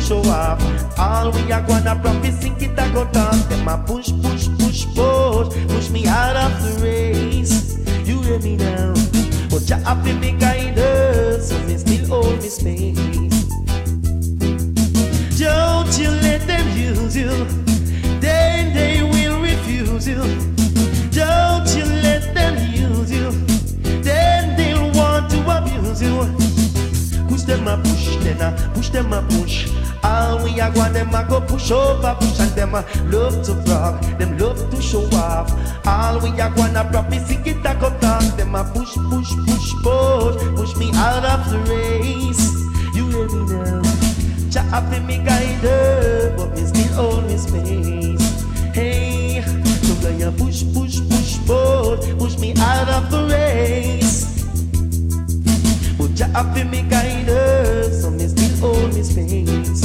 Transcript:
show off. All we are gonna promise, think it a go talk. Them a push, push, push, push, push me out of the race. You hear me now? But Jah have to be guided, so me still hold me space. Don't you let them use you, then they will refuse you. Don't you let them use you, then they'll want to abuse you. Push them a push, then a push them a push. All we are going them a go push over, push, and them a love to brag, them love to show off. All we are going to promise, it a go talk. Them a push, push, push, push, push me out of the race. You hear me now? Jah have to me guide, but me still hold me space. Hey, so can you push, push, push, push, push me out of the race? But Jah have to me guide, so me still hold me space.